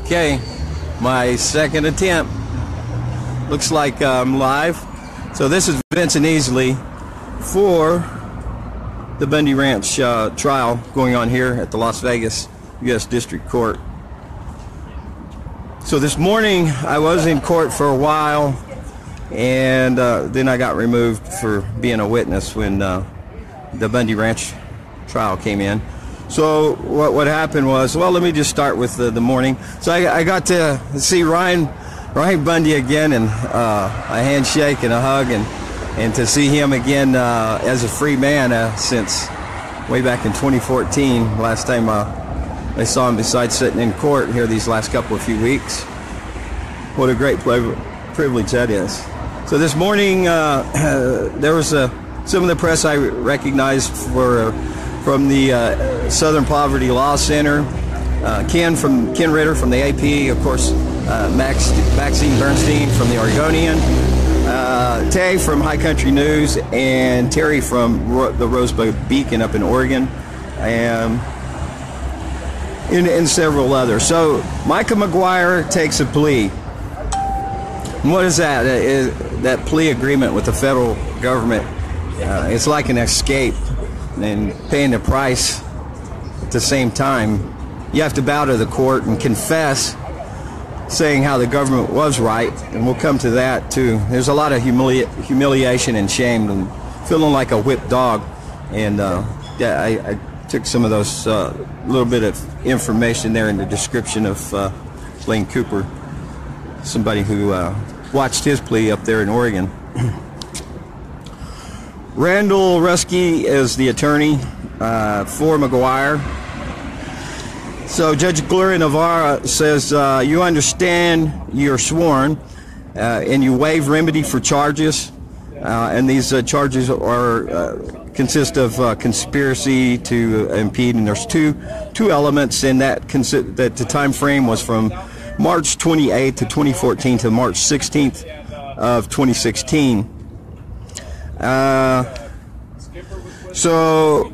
Okay, my second attempt. Looks like I'm live. So this is Vincent Easley for the Bundy Ranch trial going on here at the Las Vegas U.S. District Court. So this morning I was in court for a while, and then I got removed for being a witness when the Bundy Ranch trial came in. So what happened was, well, let me just start with the morning. So I got to see Ryan Bundy again, and a handshake and a hug, and to see him again as a free man since way back in 2014. Last time I saw him besides sitting in court here these last few weeks. What a great privilege that is. So this morning there was some of the press I recognized from the Southern Poverty Law Center, Ken Ritter from the AP, of course, Maxine Bernstein from the Oregonian, Tay from High Country News, and Terry from the Rosebud Beacon up in Oregon, and several others. So Micah McGuire takes a plea. And what is that? That plea agreement with the federal government. It's like an escape and paying the price at the same time. You have to bow to the court and confess, saying how the government was right, and we'll come to that too. There's a lot of humiliation and shame and feeling like a whipped dog, and yeah, I took some of those little bit of information there in the description of Lane Cooper, somebody who watched his plea up there in Oregon. Randall Ruski is the attorney for McGuire. So Judge Gloria Navarro says you understand you're sworn and you waive remedy for charges, and these charges are consist of conspiracy to impede, and there's two elements in that. That the time frame was from March 28th to 2014 to March 16th of 2016. So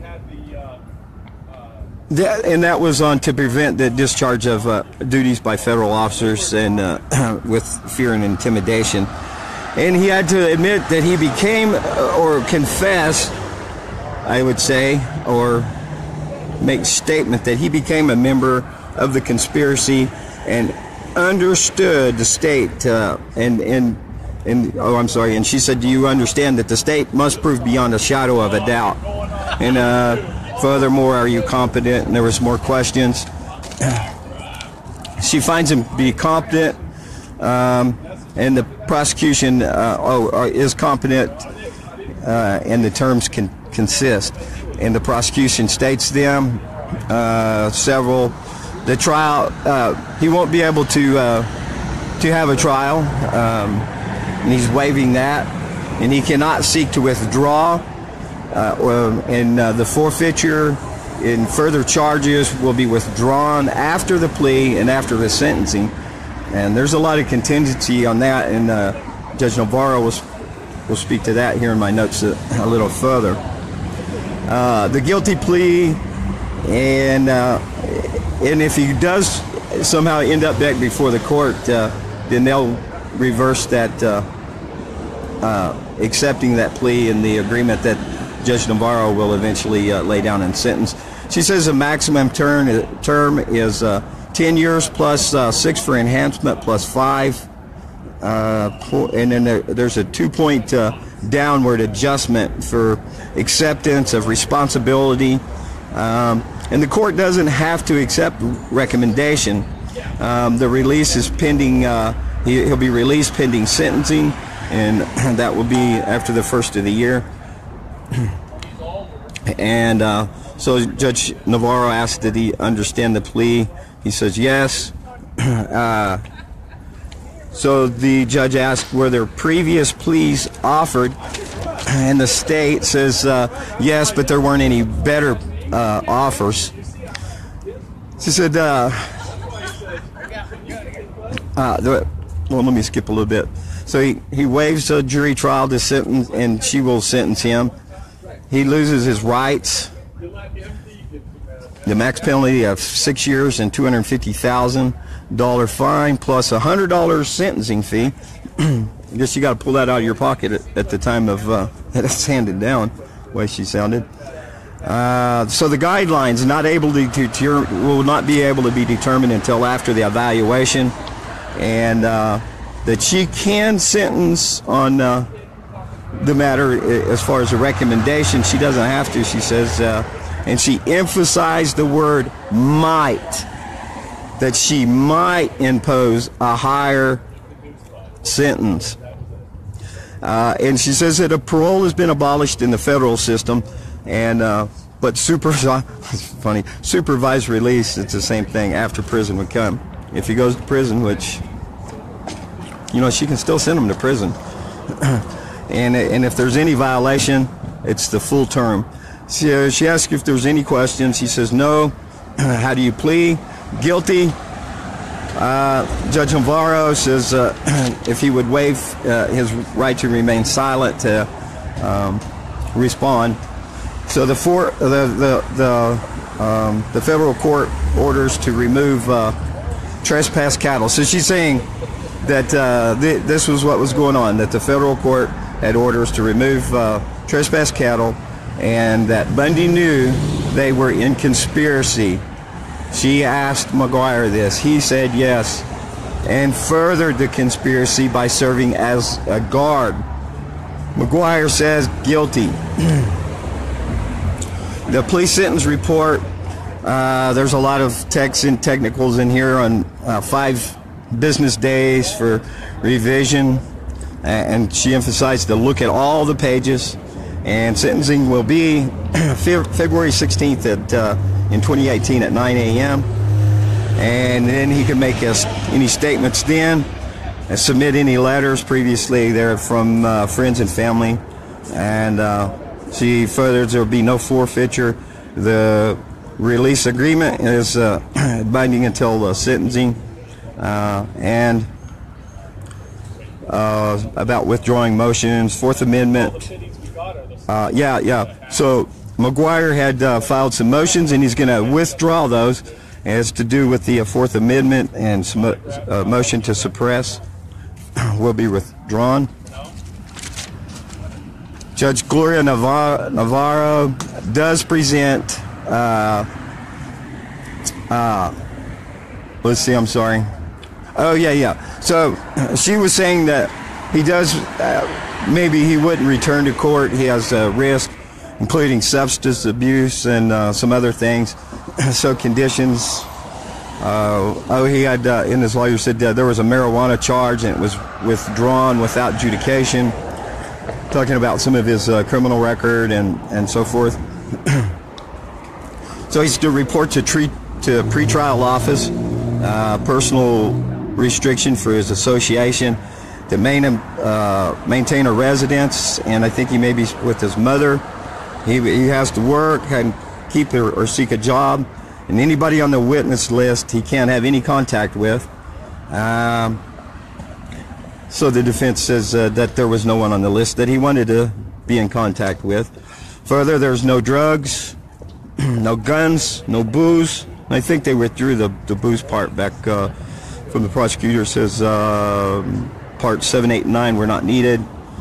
that was on to prevent the discharge of duties by federal officers and with fear and intimidation. And he had to admit that he became, or confess, I would say, or make statement that he became a member of the conspiracy and understood the state and she said, do you understand that the state must prove beyond a shadow of a doubt? And furthermore, are you competent? And there was more questions. She finds him to be competent, and the prosecution is competent, and the terms can consist. And the prosecution states them, several. The trial, he won't be able to have a trial, and he's waiving that, and he cannot seek to withdraw, and the forfeiture in further charges will be withdrawn after the plea and after the sentencing. And there's a lot of contingency on that, and Judge Navarro will speak to that here in my notes a little further. The guilty plea, and if he does somehow end up back before the court, then they'll reverse that, accepting that plea and the agreement that Judge Navarro will eventually lay down in sentence. She says the maximum term is 10 years plus 6 for enhancement plus 5, and then there's a 2-point downward adjustment for acceptance of responsibility. And the court doesn't have to accept recommendation. The release is pending. He'll be released pending sentencing, and that will be after the first of the year. And so Judge Navarro asked, did he understand the plea? He says yes. So the judge asked, were there previous pleas offered? And the state says yes, but there weren't any better offers. She said, well, let me skip a little bit. So he waives a jury trial to sentence, and she will sentence him. He loses his rights. the max penalty of 6 years and $250,000 fine plus a $100 sentencing fee. I guess you got to pull that out of your pocket at the time of that it's handed down, the way she sounded. So the guidelines will not be able to be determined until after the evaluation, and that she can sentence on the matter as far as a recommendation. She doesn't have to, she says, and she emphasized the word might, that she might impose a higher sentence. And she says that a parole has been abolished in the federal system, and but supervised release, it's the same thing after prison would come. If he goes to prison, which, you know, she can still send him to prison. And if there's any violation, it's the full term. She asked if there's any questions. He says no. How do you plead? Guilty. Judge Navarro says if he would waive his right to remain silent to respond. So the federal court orders to remove trespass cattle. So she's saying that this was what was going on, that the federal court had orders to remove trespass cattle, and that Bundy knew they were in conspiracy. She asked McGuire this. He said yes, and furthered the conspiracy by serving as a guard. McGuire says guilty. The police sentence report, there's a lot of texts and technicals in here on 5 business days for revision, and she emphasized to look at all the pages, and sentencing will be February 16th in 2018 at 9 a.m. and then he can make any statements then and submit any letters previously there from friends and family, and she furthers there will be no forfeiture. The release agreement is binding until sentencing, and about withdrawing motions, Fourth Amendment. So McGuire had filed some motions, and he's going to withdraw those. It has to do with the Fourth Amendment, and motion to suppress will be withdrawn. Judge Gloria Navarro does present, let's see, I'm sorry. Oh, yeah. So she was saying that he does, maybe he wouldn't return to court. He has a risk, including substance abuse and some other things. So conditions, he had, in his lawyer said there was a marijuana charge and it was withdrawn without adjudication, talking about some of his criminal record and so forth. So he's to report to pretrial office, personal restriction for his association, to maintain a residence, and I think he may be with his mother. He has to work and keep or seek a job, and anybody on the witness list he can't have any contact with. So the defense says that there was no one on the list that he wanted to be in contact with. Further, there's no drugs, no guns, no booze. I think they withdrew the booze part back from the prosecutor. Says part 7, 8, and 9 were not needed.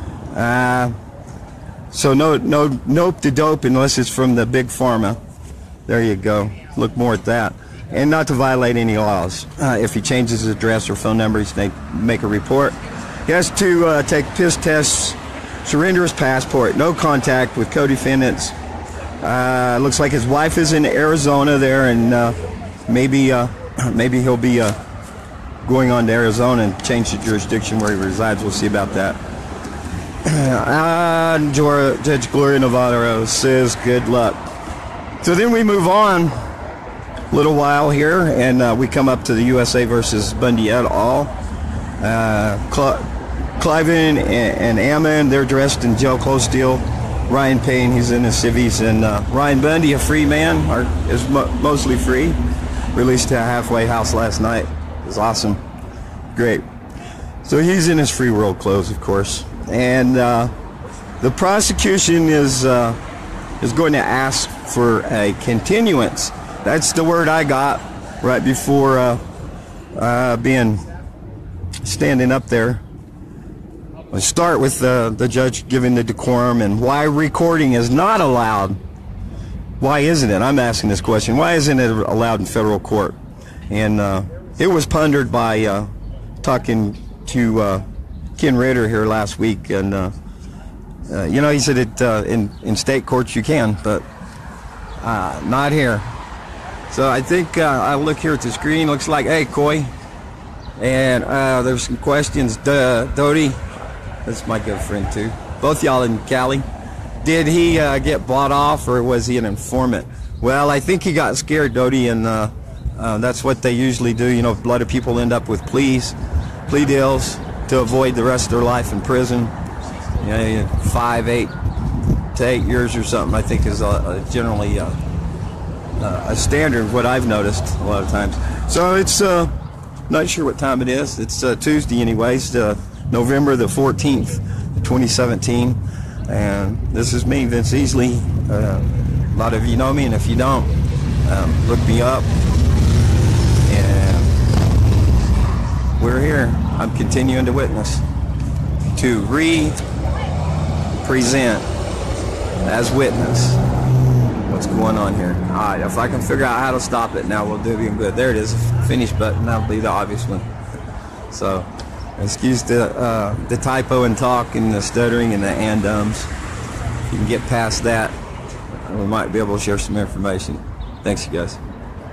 So no to dope unless it's from the big pharma. There you go. Look more at that. And not to violate any laws. If he changes his address or phone number, he's going to make a report. He has to take piss tests, surrender his passport, no contact with co-defendants. Looks like his wife is in Arizona there, and maybe he'll be going on to Arizona and change the jurisdiction where he resides. We'll see about that. Judge Gloria Navarro says good luck. So then we move on a little while here, and we come up to the USA versus Bundy et al. Cliven and Ammon, they're dressed in jail clothes still. Ryan Payne, he's in his civvies, and Ryan Bundy, a free man, is mostly free. Released to a halfway house last night. It was awesome. Great. So he's in his free world clothes, of course. And the prosecution is is going to ask for a continuance. That's the word I got right before standing up there. Let's start with the judge giving the decorum and why recording is not allowed. Why isn't it? I'm asking this question. Why isn't it allowed in federal court? And it was pondered by talking to Ken Ritter here last week, and you know, he said it in state courts you can, but not here. So I think I'll look here at the screen. Looks like, hey, Coy, and there's some questions. Doty, that's my good friend too. Both y'all in Cali. Did he get bought off, or was he an informant? Well, I think he got scared, Doty, and that's what they usually do. You know, a lot of people end up with plea deals to avoid the rest of their life in prison. You know, 5, 8 to 8 years or something, I think, is generally a standard of what I've noticed a lot of times. So it's not sure what time it is. It's Tuesday anyways, November the 14th, 2017. And this is me, Vince Easley. A lot of you know me, and if you don't, look me up. And we're here. I'm continuing to witness, to re-present as witness what's going on here. All right, if I can figure out how to stop it now, we'll do even good. There it is, finish button. That'll be the obvious one. So, excuse the typo and talk and the stuttering and the and-ums. If you can get past that, we might be able to share some information. Thanks, you guys.